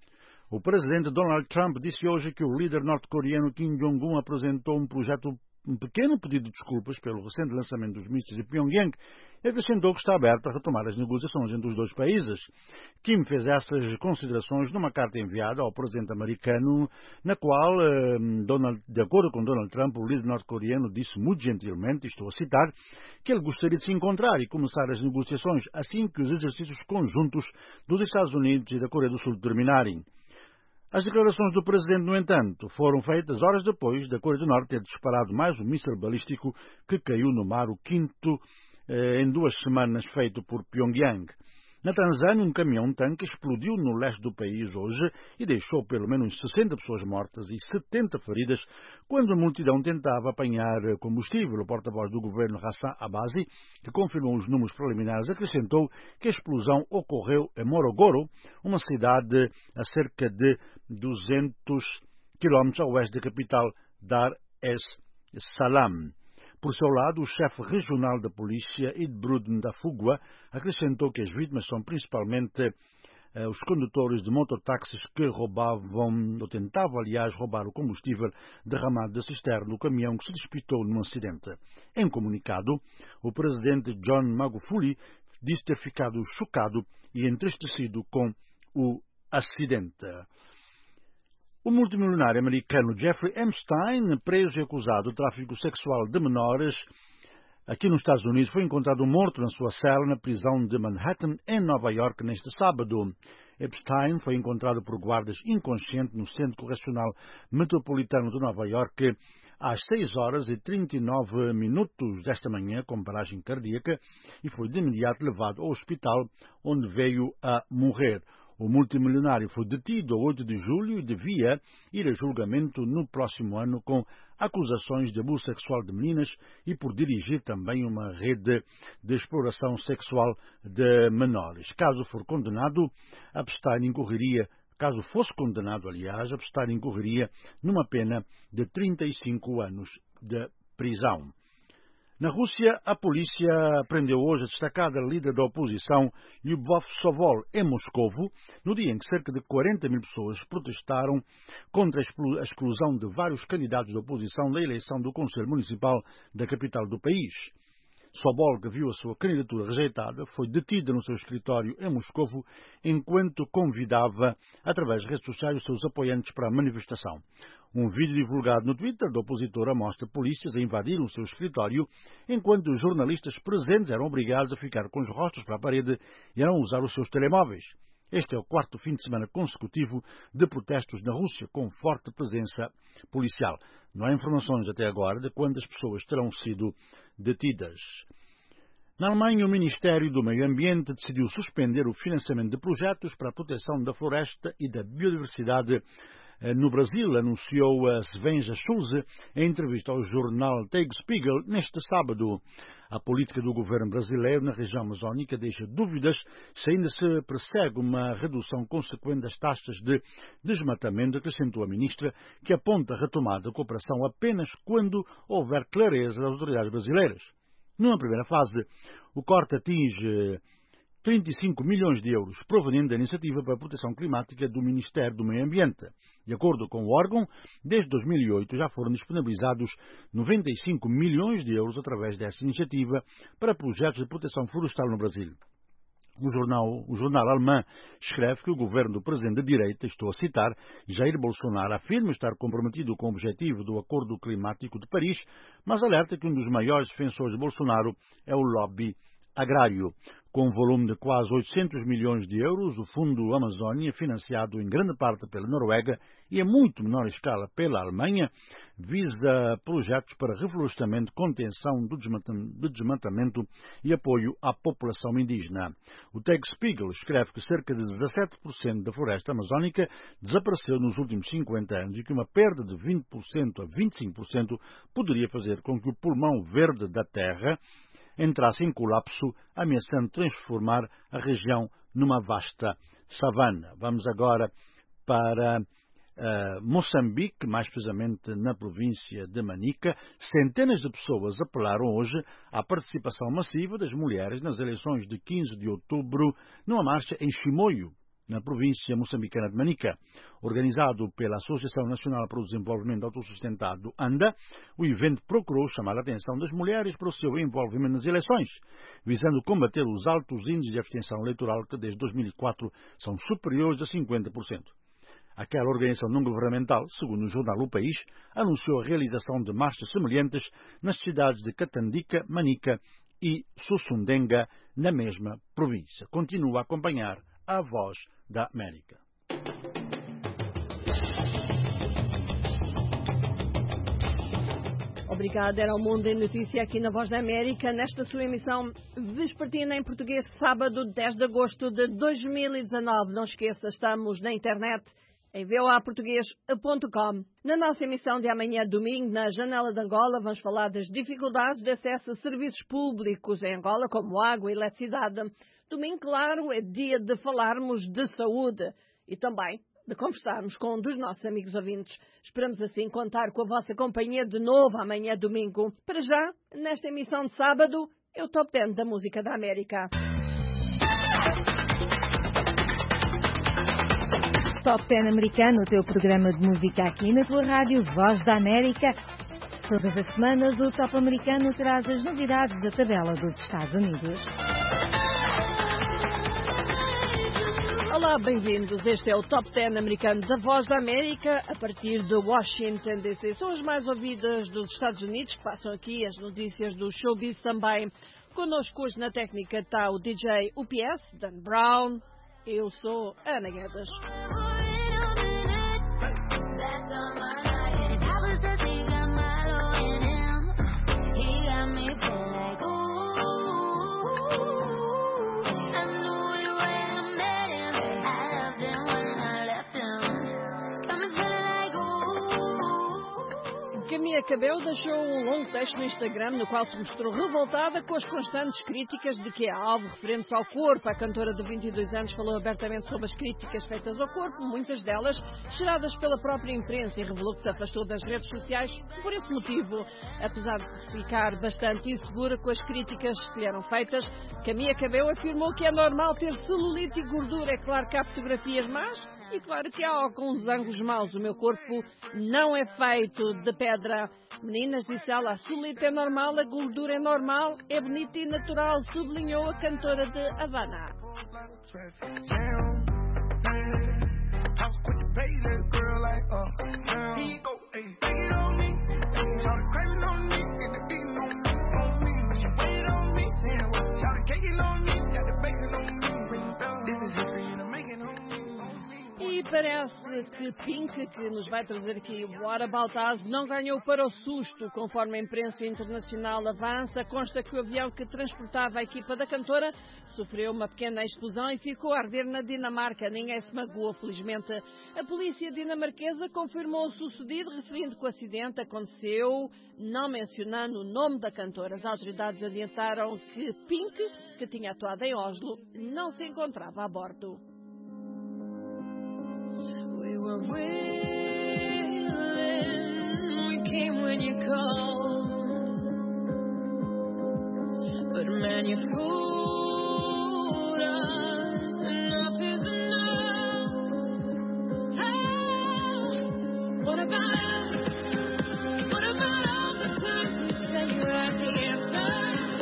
O presidente Donald Trump disse hoje que o líder norte-coreano Kim Jong-un apresentou um pequeno pedido de desculpas pelo recente lançamento dos mísseis de Pyongyang e acrescentou que está aberto a retomar as negociações entre os dois países. Kim fez essas considerações numa carta enviada ao presidente americano, na qual, de acordo com Donald Trump, o líder norte-coreano disse muito gentilmente, estou a citar, que ele gostaria de se encontrar e começar as negociações assim que os exercícios conjuntos dos Estados Unidos e da Coreia do Sul terminarem. As declarações do presidente, no entanto, foram feitas horas depois da Coreia do Norte ter disparado mais um míssil balístico que caiu no mar, o quinto em 2 semanas feito por Pyongyang. Na Tanzânia, um caminhão-tanque explodiu no leste do país hoje e deixou pelo menos 60 pessoas mortas e 70 feridas quando a multidão tentava apanhar combustível. O porta-voz do governo, Hassan Abazi, que confirmou os números preliminares, acrescentou que a explosão ocorreu em Morogoro, uma cidade a cerca de 200 quilómetros a oeste da capital Dar es Salaam. Por seu lado, o chefe regional da polícia, Idbrud Ndafugwa, acrescentou que as vítimas são principalmente os condutores de mototáxis que roubavam, ou tentavam, aliás, roubar o combustível derramado da cisterna do caminhão que se despistou num acidente. Em comunicado, o presidente John Magufuli disse ter ficado chocado e entristecido com o acidente. O multimilionário americano Jeffrey Epstein, preso e acusado de tráfico sexual de menores aqui nos Estados Unidos, foi encontrado morto na sua cela na prisão de Manhattan, em Nova York, neste sábado. Epstein foi encontrado por guardas inconsciente no Centro Correcional Metropolitano de Nova York às 6h39 desta manhã, com paragem cardíaca, e foi de imediato levado ao hospital, onde veio a morrer. O multimilionário foi detido a 8 de julho e devia ir a julgamento no próximo ano com acusações de abuso sexual de meninas e por dirigir também uma rede de exploração sexual de menores. Caso fosse condenado, Epstein incorreria numa pena de 35 anos de prisão. Na Rússia, a polícia prendeu hoje a destacada líder da oposição, Lyubov Sovol, em Moscovo, no dia em que cerca de 40 mil pessoas protestaram contra a exclusão de vários candidatos da oposição da eleição do Conselho Municipal da capital do país. Sobol, que viu a sua candidatura rejeitada, foi detida no seu escritório em Moscovo enquanto convidava, através das redes sociais, os seus apoiantes para a manifestação. Um vídeo divulgado no Twitter da opositora mostra polícias a invadir o seu escritório, enquanto os jornalistas presentes eram obrigados a ficar com os rostos para a parede e a não usar os seus telemóveis. Este é o 4º fim de semana consecutivo de protestos na Rússia, com forte presença policial. Não há informações até agora de quantas pessoas terão sido detidas. Na Alemanha, o Ministério do Meio Ambiente decidiu suspender o financiamento de projetos para a proteção da floresta e da biodiversidade no Brasil, anunciou a Svenja Schulze em entrevista ao jornal Tagesspiegel neste sábado. A política do governo brasileiro na região amazônica deixa dúvidas se ainda se persegue uma redução consequente das taxas de desmatamento, acrescentou a ministra, que aponta a retomada da cooperação apenas quando houver clareza das autoridades brasileiras. Numa primeira fase, o corte atinge 35 milhões de euros provenientes da Iniciativa para a Proteção Climática do Ministério do Meio Ambiente. De acordo com o órgão, desde 2008 já foram disponibilizados 95 milhões de euros através dessa iniciativa para projetos de proteção florestal no Brasil. O jornal alemão escreve que o governo do presidente de direita, estou a citar, Jair Bolsonaro, afirma estar comprometido com o objetivo do Acordo Climático de Paris, mas alerta que um dos maiores defensores de Bolsonaro é o lobby agrário. Com um volume de quase 800 milhões de euros, o Fundo Amazônia, financiado em grande parte pela Noruega e em muito menor escala pela Alemanha, visa projetos para reflorestamento, contenção do desmatamento e apoio à população indígena. O Tagesspiegel escreve que cerca de 17% da floresta amazônica desapareceu nos últimos 50 anos e que uma perda de 20% a 25% poderia fazer com que o pulmão verde da terra entrasse em colapso, ameaçando transformar a região numa vasta savana. Vamos agora para Moçambique, mais precisamente na província de Manica. Centenas de pessoas apelaram hoje à participação massiva das mulheres nas eleições de 15 de outubro, numa marcha em Chimoio, na província moçambicana de Manica. Organizado pela Associação Nacional para o Desenvolvimento Autossustentado, ANDA, o evento procurou chamar a atenção das mulheres para o seu envolvimento nas eleições, visando combater os altos índices de abstenção eleitoral que desde 2004 são superiores a 50%. Aquela organização não-governamental, segundo o jornal O País, anunciou a realização de marchas semelhantes nas cidades de Catandica, Manica e Sussundenga, na mesma província. Continua a acompanhar a Voz da América. Obrigada, era o Mundo em Notícia aqui na Voz da América, nesta sua emissão vespertina em português, sábado 10 de agosto de 2019. Não esqueça, estamos na internet em voaportugues.com. Na nossa emissão de amanhã, domingo, na Janela de Angola, vamos falar das dificuldades de acesso a serviços públicos em Angola, como água e eletricidade. Domingo, claro, é dia de falarmos de saúde e também de conversarmos com um dos nossos amigos ouvintes. Esperamos assim contar com a vossa companhia de novo amanhã, domingo. Para já, nesta emissão de sábado, é o Top 10 da Música da América. Top 10 americano, o teu programa de música aqui na tua rádio Voz da América. Todas as semanas o Top americano traz as novidades da tabela dos Estados Unidos. Olá, bem-vindos. Este é o Top 10 americano da Voz da América, a partir de Washington, D.C. São as mais ouvidas dos Estados Unidos, que passam aqui as notícias do showbiz também. Connosco hoje na técnica está o DJ UPS, Dan Brown. Eu sou Ana Guedes. Camila Cabello deixou um longo texto no Instagram no qual se mostrou revoltada com as constantes críticas de que é alvo referentes ao corpo. A cantora de 22 anos falou abertamente sobre as críticas feitas ao corpo, muitas delas geradas pela própria imprensa, e revelou que se afastou das redes sociais por esse motivo. Apesar de ficar bastante insegura com as críticas que lhe eram feitas, Camila Cabello afirmou que é normal ter celulite e gordura. É claro que há fotografias más, e claro que há alguns ângulos maus. O meu corpo não é feito de pedra. Meninas, disse ela, a celulite é normal, a gordura é normal, é bonita e natural, sublinhou a cantora de Havana. E parece que Pink, que nos vai trazer aqui What About Us, não ganhou para o susto. Conforme a imprensa internacional avança, consta que o avião que transportava a equipa da cantora sofreu uma pequena explosão e ficou a arder na Dinamarca. Ninguém se magoou, felizmente. A polícia dinamarquesa confirmou o sucedido, referindo que o acidente aconteceu, não mencionando o nome da cantora. As autoridades adiantaram que Pink, que tinha atuado em Oslo, não se encontrava a bordo. We were willing, we came when you called, but man, you fooled us, enough is enough. Oh, what about us? What about all the times you said you had the answer?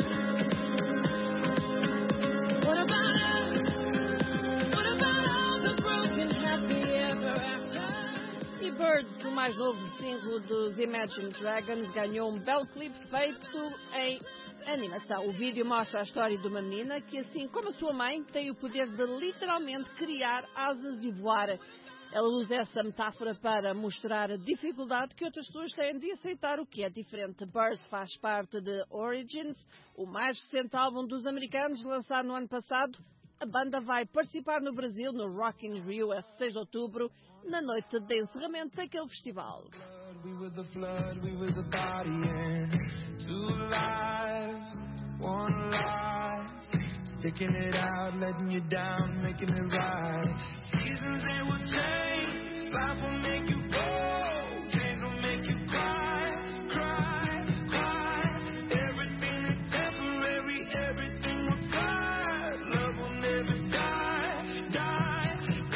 What about us? What about all the broken happy ever after? E Birds, o mais novo single dos Imagine Dragons, ganhou um belo clipe feito em animação. O vídeo mostra a história de uma menina que, assim como a sua mãe, tem o poder de literalmente criar asas e voar. Ela usa essa metáfora para mostrar a dificuldade que outras pessoas têm de aceitar o que é diferente. Birds faz parte de Origins, o mais recente álbum dos americanos, lançado no ano passado. A banda vai participar no Brasil, no Rock in Rio, a 6 de outubro, na noite de encerramento daquele festival. We were the flood, we were the body, and 2 lives, 1 life, sticking it out, letting you down, making it right. Seasons they will change, life will make you go, change will make you cry, cry, cry. Everything is temporary, everything will fly, love will never die, die.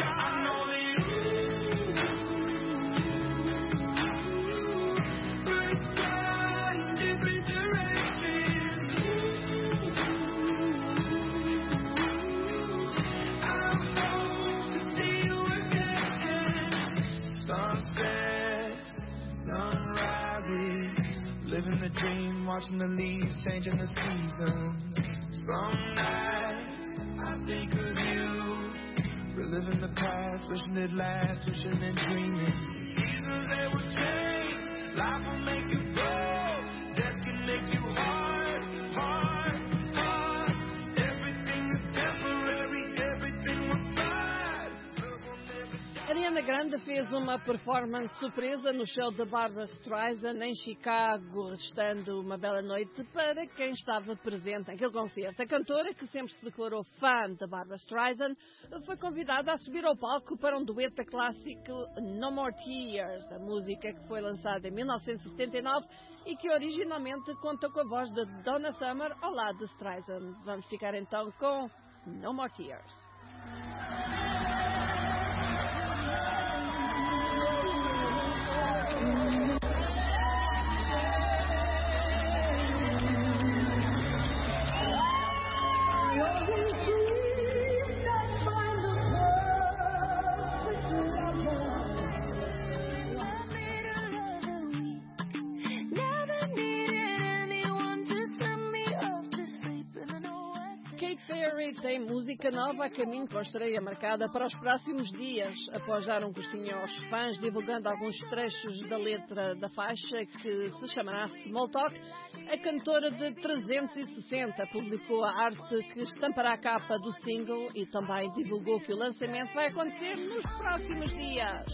dream, watching the leaves changing the seasons. Some nights I think of you, reliving the past, wishing it lasts, wishing and dreaming. Seasons they will change, life will make you grow, death can make you hard, hard, hard. Everything is temporary, everything will fade. Ariana Grande fez uma performance surpresa no show da Barbra Streisand em Chicago, restando uma bela noite para quem estava presente naquele concerto. A cantora, que sempre se declarou fã da Barbra Streisand, foi convidada a subir ao palco para um dueto clássico No More Tears, a música que foi lançada em 1979 e que originalmente conta com a voz de Donna Summer ao lado de Streisand. Vamos ficar então com No More Tears. Tem música nova a caminho com a estreia marcada para os próximos dias. Após dar um gostinho aos fãs, divulgando alguns trechos da letra da faixa, que se chamará Small Talk, a cantora de 360 publicou a arte que estampará a capa do single e também divulgou que o lançamento vai acontecer nos próximos dias.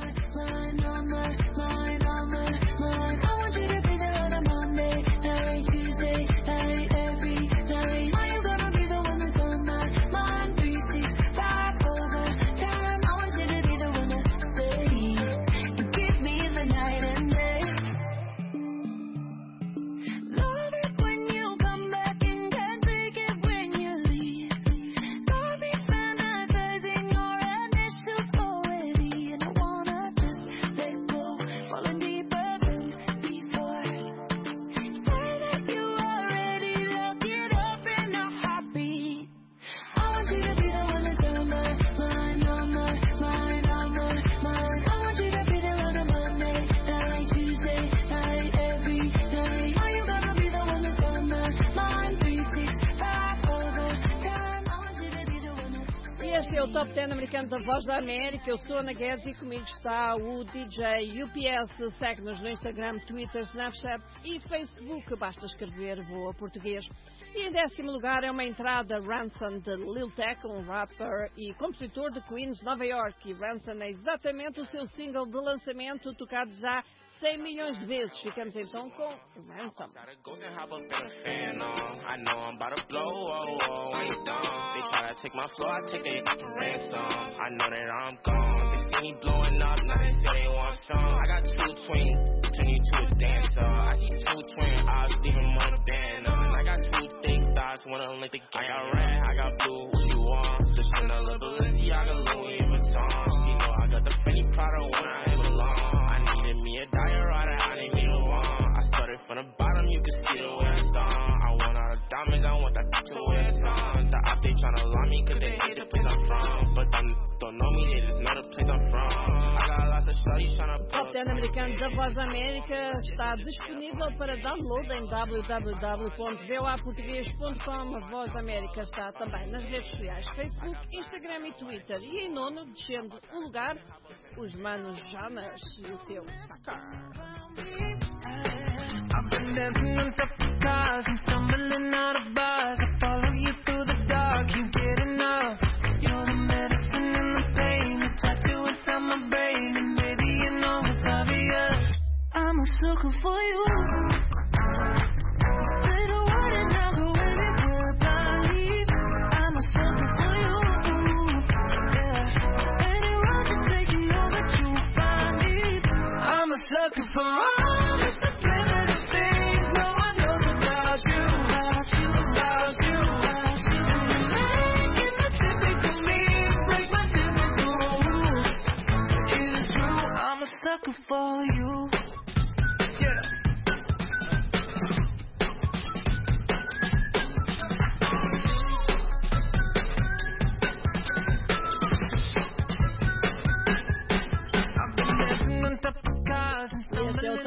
Este é o Top 10 americano da Voz da América. Eu sou Ana Guedes e comigo está o DJ UPS. Segue-nos no Instagram, Twitter, Snapchat e Facebook. Basta escrever Voa Português. E em 10º lugar é uma entrada Ransom de Lil Tecca, um rapper e compositor de Queens, Nova York. E Ransom é exatamente o seu single de lançamento, tocado já 100 milhões de vezes. Ficamos então com Ransom. From the bottom, you can see the way it's done. I want all the diamonds, I want that to where it's on. The op, they tryna lie me cause they hate the place I'm from. But them don't know me, they just know the place I'm from. I got lots of shorties tryna O Top 10 americano da Voz da América está disponível para download em www.voaportugues.com. A Voz da América está também nas redes sociais, Facebook, Instagram e Twitter. E em nono, descendo um lugar, os Manos Jonas e o seu Sucker. I've been dancing on top of cars and stumbling out of bars. I follow you through the dark, can't get enough. You're the medicine and the pain, the tattoo inside my brain, and baby you know it's obvious. I'm a sucker for you. Say the word and I'll go anywhere blindly. I'm a sucker for you. Yeah. Any road to take you over to find me. I'm a sucker for all. For you. Yeah. Este é o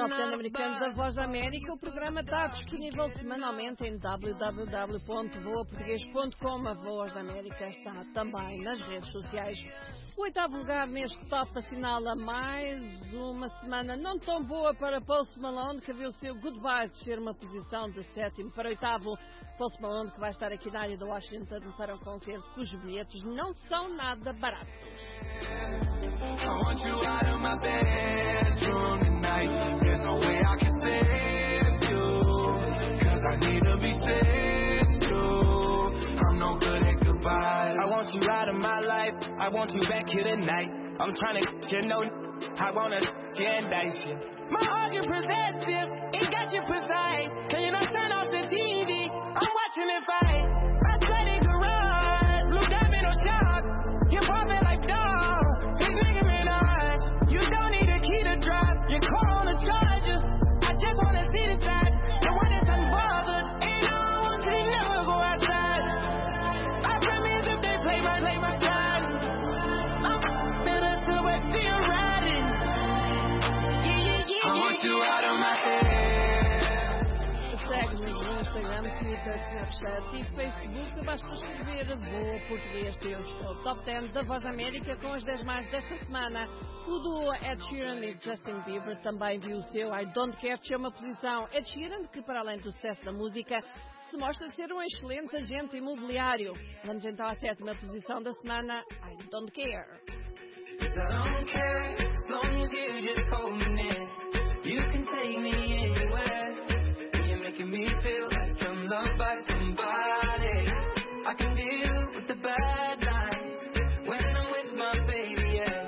Top 10 americano da Voz da América. O programa está disponível semanalmente em www.voaportugues.com. A Voz da América está também nas redes sociais. O oitavo lugar neste top assinala mais uma semana não tão boa para Post Malone, que viu o seu Goodbye descer uma posição de sétimo para oitavo. Post Malone, que vai estar aqui na área de Washington para um concerto cujos bilhetes não são nada baratos. I want you out of my bedroom tonight. There's no way I can save you, 'cause I need to be saved too. I'm no good at goodbyes. I want you out of my life. I want you back here tonight. I'm trying to get you know. I wanna indict you. My heart is possessive. It got you precise. Can you not turn off the TV? I'm watching it fight. I swear they garage. Blue diamond or shark. You're popping like dog. You don't need a key to drive. Your car on the charger. I just wanna see the side. The one that's unbothered. Ain't no, they never go outside. I promise if they play my side, I'm better to what they're riding. Yeah. I want you out of my head. Segue-nos no Instagram, Twitter, Snapchat e Facebook. Basta escrever Boa Português. Temos o Top 10 da Voz da América com as 10 mais desta semana. O duo Ed Sheeran e Justin Bieber também viu o seu I Don't Care descer uma posição. Ed Sheeran, que para além do sucesso da música, se mostra ser um excelente agente imobiliário. Vamos então à sétima posição da semana, I Don't Care. I don't care, as long as you just hold me near. You can take me anywhere. You're making me feel like I'm loved by somebody. I can deal with the bad nights when I'm with my baby, yeah.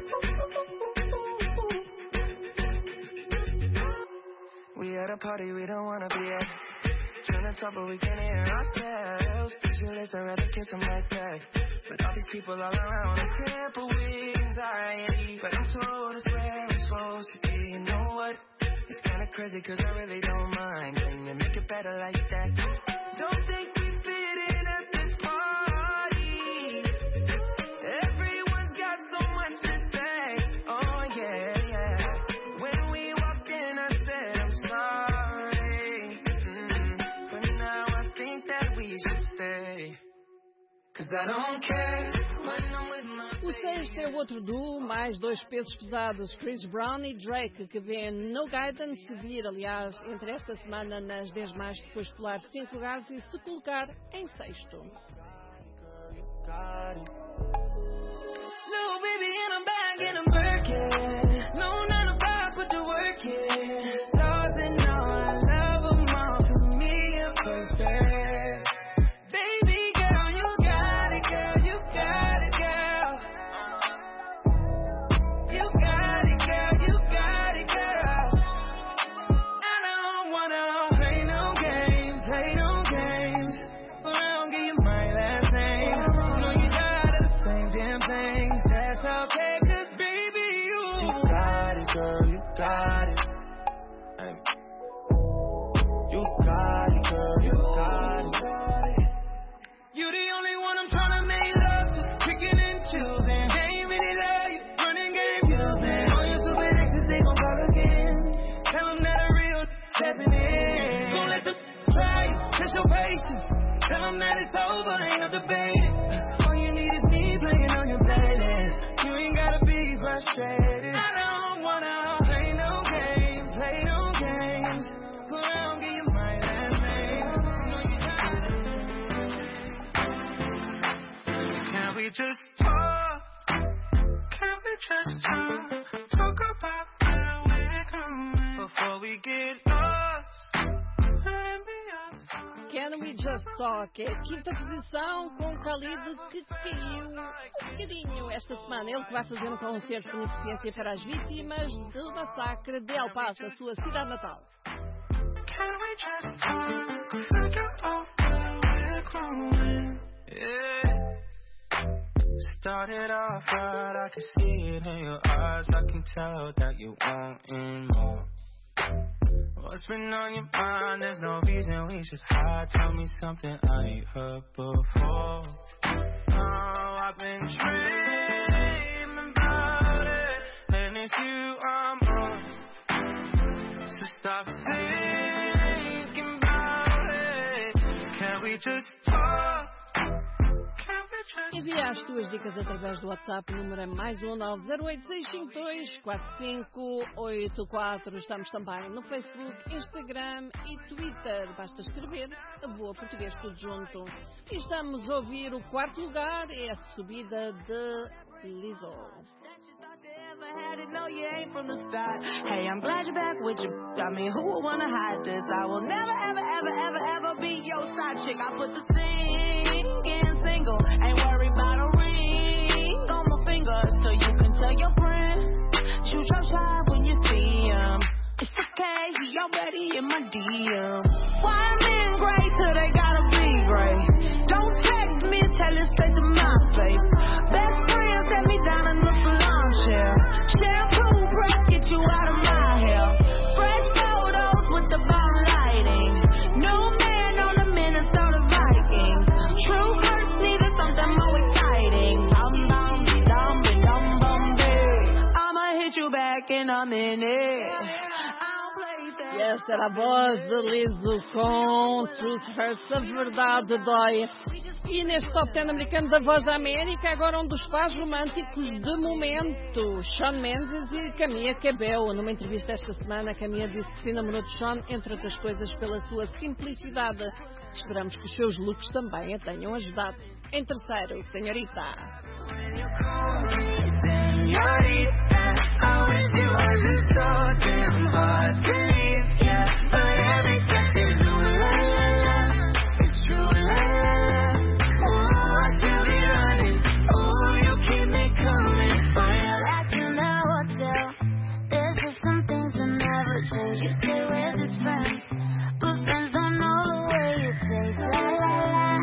We at a party we don't wanna be at. Trying to talk but we can't hear ourselves. Speechless, I'd rather kiss them like that. But all these people all around are crippled with anxiety. But I'm told it's where I'm supposed to be. You know what? It's kinda crazy 'cause I really don't mind. Can you make it better like that? Don't think we fit in at this party. Everyone's got so much to say. Oh yeah. When we walked in I said I'm sorry. But now I think that we should stay. 'Cause I don't care when I'm with my baby. O sexto é o outro duo, mais dois pesos pesados, Chris Brown e Drake, que vê No Guidance seguir, aliás, entre esta semana nas 10 mais, depois de pular 5 lugares e se colocar em sexto. No baby and I'm back and I'm working. No 9 to 5, put the work in. Doesn't know I love them all to me at first best. Baby girl, you got it, girl, you got it, girl. You got it, girl, you got it, girl. I don't wanna play no games, but I don't give you my last name. No, you got the same damn things, that's okay, 'cause baby, you got it, girl, you got it. Hey. You got it, girl, you got it. You the only one I'm trying to make love to, picking and choosing. Ain't really love you, running game using. All your stupid exes, they gon' call again. Tell them that a real stepping in. Don't let them try you, test your patience. Tell them that it's over, ain't no debating. All you need is me playing on your playlist. You ain't gotta be frustrated. I don't wanna play no games, but I don't give you my last name. No, you got it. Can we just talk? Can we just talk about where we're coming before we get lost? Can We Just Talk é a quinta posição com Khalid, que caiu um bocadinho esta semana. Ele que vai fazer um concerto de beneficência para as vítimas do massacre de El Paso, a sua cidade natal. Can we just talk about where we're going? Yeah. Started off right, I can see it in your eyes. I can tell that you wanting more. What's been on your mind? There's no reason we should hide. Tell me something I ain't heard before. Oh, I've been dreaming about it, and it's you I'm on. just talk? Envia as tuas dicas através do WhatsApp, número é +1 908 652 4584. Estamos também no Facebook, Instagram e Twitter. Basta escrever a Boa Português tudo junto. E estamos a ouvir o quarto lugar, é a subida de Lizzo. No, you ain't from the start. Hey, I'm glad you're back with you. I mean, who would wanna hide this? I will never, ever, ever, ever, ever be your side chick. I put the singing single. Ain't worried about a ring on my finger, so you can tell your friend. Shoot your shot when you see him. It's okay, he already in my DM. Why men gray till they gotta be gray? Don't text me, tell it straight to my face. Best friend set me down in the salon chair. Shampoo press, get you out of my hair. Fresh photos with the bomb lighting. New man on the Minnesota Vikings. True hurts needed something more exciting. I'ma hit you back in a minute. E esta era a voz de Lizzo com Truth Hurts, a verdade dói. E neste Top 10 americano da Voz da América, agora um dos pais românticos de momento, Shawn Mendes e Camila Cabello. Numa entrevista esta semana, Camila disse que se namorou de Shawn, entre outras coisas, pela sua simplicidade. Esperamos que os seus looks também a tenham ajudado. Em terceiro, Senhorita. You say we're just friends, but friends don't know the way it tastes. La la la.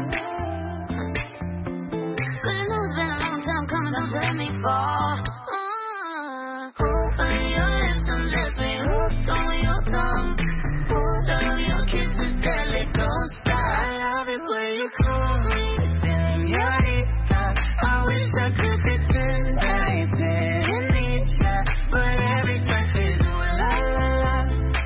But I know it's been a long time coming, don't you let me fall. On your lips, undress me, hooked on your tongue. All of your kisses, deadly, don't stop. I love it when you call me señorita. I wish I could pretend I didn't need ya, but every touch is ooh la la la.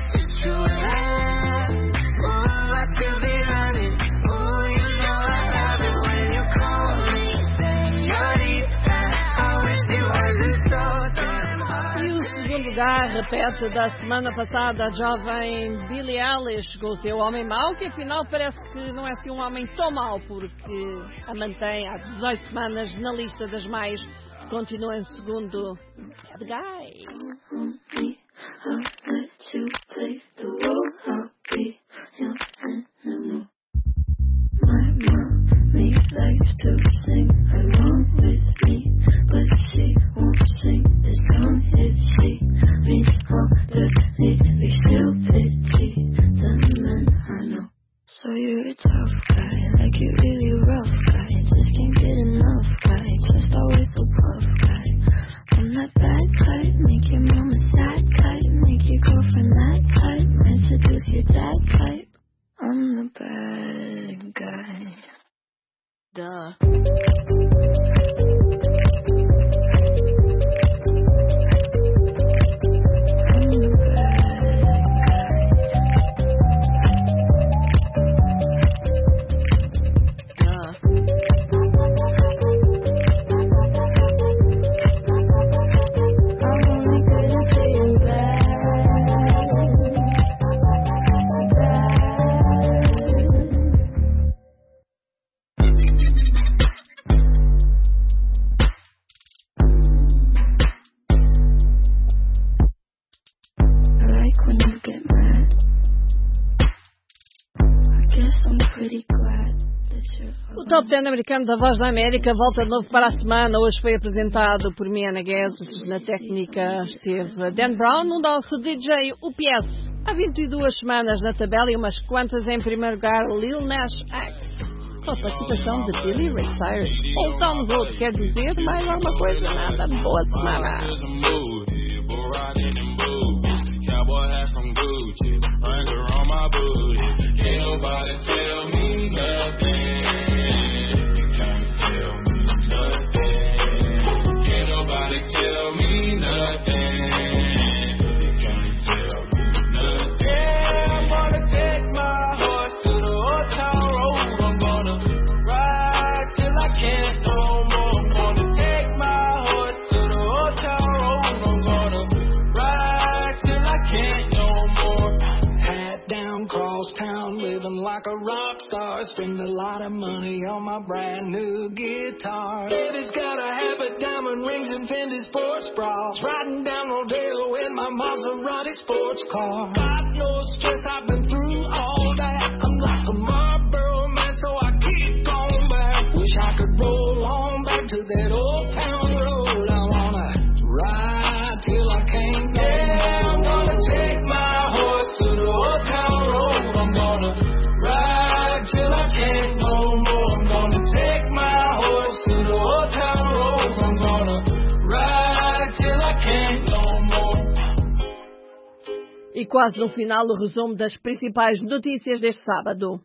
Lugar, repete da semana passada, a jovem Billie Eilish com o seu homem mau, que afinal parece que não é assim um homem tão mau, porque a mantém há 18 semanas na lista das mais, continua em segundo Bad Guy. My mommy likes to sing along with me, but she won't sing this song if she means all the lyrics. Still pity the men I know. So you're a tough guy, like you really rough guy. Just can't get enough guy, just always so puff guy. I'm that bad type, make your mama sad type, make your girlfriend that type, might seduce your dad type. I'm the bad guy. Duh. O Top 10 americano da Voz da América volta de novo para a semana. Hoje foi apresentado por Miana Guedes. Na técnica esteve Dan Brown, um nosso DJ UPS. Há 22 semanas na tabela e umas quantas em primeiro lugar, Lil Nas X, com a participação de Billy Ray Cyrus. Voltamos outro, quer dizer mais alguma coisa? Nada. Boa semana. I'm gonna take my horse to the old town road. I'm gonna like a rock star. Spend a lot of money on my brand new guitar. Baby's got a habit, diamond rings and Fendi sports bras. Riding down Rodeo in my Maserati sports car. Got no stress, I've been through all that. I'm like a Marlboro man, so I keep going back. Wish I could roll on back to that old town road. I wanna ride till I can't go. Yeah, I'm gonna take my horse to the old town road. I'm gonna ride till I can't no more. I'm gonna take my horse to the old town road. I'm gonna ride till I can't no more. E quase no final o resumo das principais notícias deste sábado.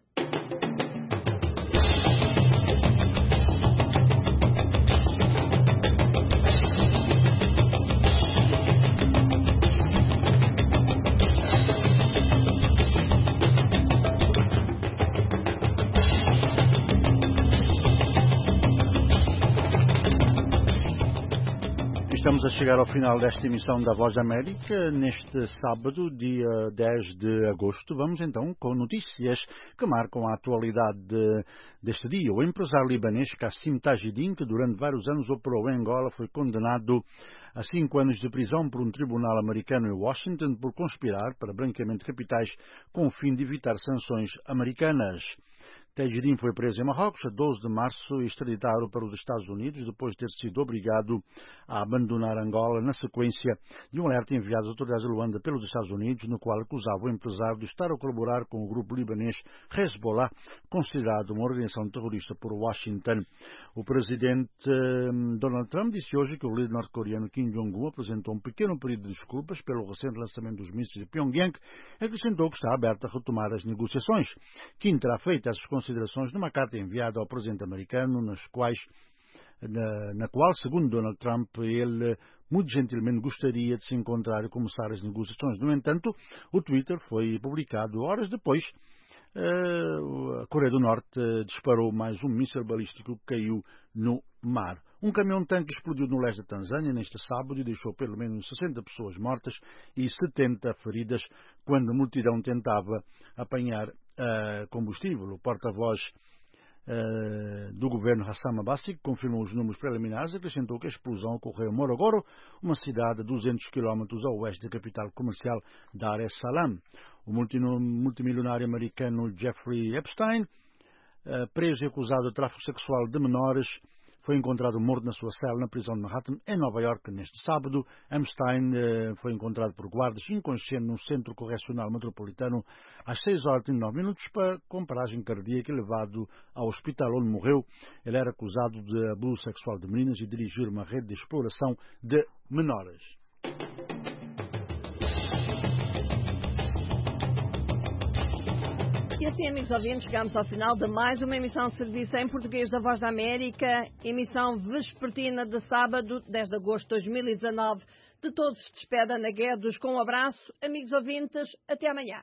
Estamos a chegar ao final desta emissão da Voz da América. Neste sábado, dia 10 de agosto, vamos então com notícias que marcam a atualidade deste dia. O empresário libanês Kassim Tajidin, que durante vários anos operou em Angola, foi condenado a 5 anos de prisão por um tribunal americano em Washington por conspirar para branqueamento de capitais com o fim de evitar sanções americanas. Tajidin foi preso em Marrocos a 12 de março e extraditado para os Estados Unidos depois de ter sido obrigado a abandonar Angola na sequência de um alerta enviado às autoridades de Luanda pelos Estados Unidos, no qual acusava o empresário de estar a colaborar com o grupo libanês Hezbollah, considerado uma organização terrorista por Washington. O presidente Donald Trump disse hoje que o líder norte-coreano Kim Jong-un apresentou um pequeno pedido de desculpas pelo recente lançamento dos mísseis de Pyongyang e acrescentou que está aberto a retomar as negociações. Kim terá feito essas considerações numa carta enviada ao presidente americano, na qual, segundo Donald Trump, ele muito gentilmente gostaria de se encontrar e começar as negociações. No entanto, o Twitter foi publicado horas depois. A Coreia do Norte disparou mais um míssil balístico que caiu no mar. Um caminhão-tanque explodiu no leste da Tanzânia neste sábado e deixou pelo menos 60 pessoas mortas e 70 feridas quando a multidão tentava apanhar combustível. O porta-voz do governo Hassan Abbasi confirmou os números preliminares e acrescentou que a explosão ocorreu em Morogoro, uma cidade a 200 km a oeste da capital comercial Dar es Salaam. O multimilionário americano Jeffrey Epstein, preso e acusado de tráfico sexual de menores, foi encontrado morto na sua cela na prisão de Manhattan, em Nova York, neste sábado. Epstein foi encontrado por guardas inconsciente num centro correcional metropolitano às 6h09 com paragem cardíaca e levado ao hospital onde morreu. Ele era acusado de abuso sexual de meninas e dirigir uma rede de exploração de menores. E assim, amigos ouvintes, chegamos ao final de mais uma emissão de serviço em português da Voz da América, emissão vespertina de sábado, 10 de agosto de 2019. De todos se despede Ana Guedes com um abraço. Amigos ouvintes, até amanhã.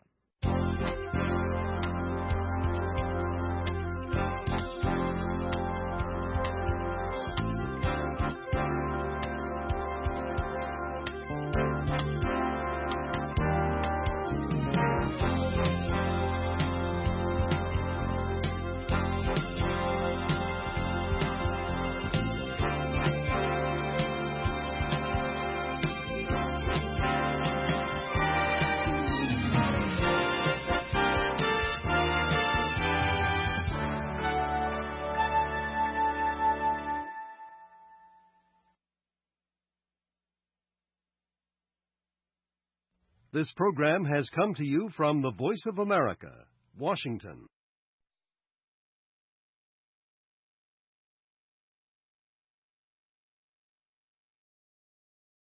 This program has come to you from the Voice of America, Washington.